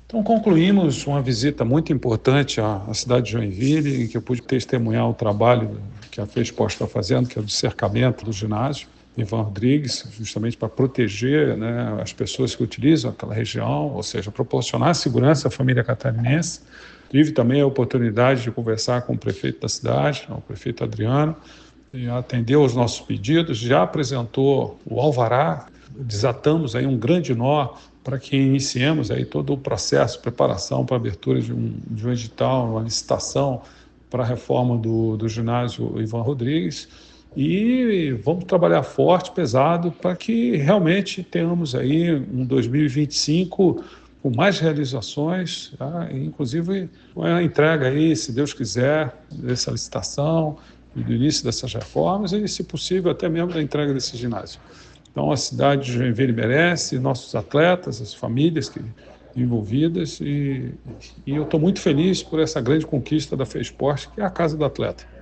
Então, concluímos uma visita muito importante à cidade de Joinville, em que eu pude testemunhar o trabalho que a FESPOR está fazendo, que é o do cercamento do ginásio Ivan Rodrigues, justamente para proteger, né, as pessoas que utilizam aquela região, ou seja, proporcionar segurança à família catarinense. Tive também a oportunidade de conversar com o prefeito da cidade, o prefeito Adriano, e atendeu aos nossos pedidos, já apresentou o alvará, desatamos aí um grande nó para que iniciemos aí todo o processo, preparação para a abertura de um edital, uma licitação para a reforma do ginásio Ivan Rodrigues, e vamos trabalhar forte, pesado, para que realmente tenhamos aí um 2025 com mais realizações, tá? Inclusive a entrega aí, se Deus quiser, dessa licitação, do início dessas reformas e, se possível, até mesmo da entrega desse ginásio. Então, a cidade de Joinville merece, nossos atletas, as famílias envolvidas, e eu estou muito feliz por essa grande conquista da FESPORT, que é a Casa do Atleta.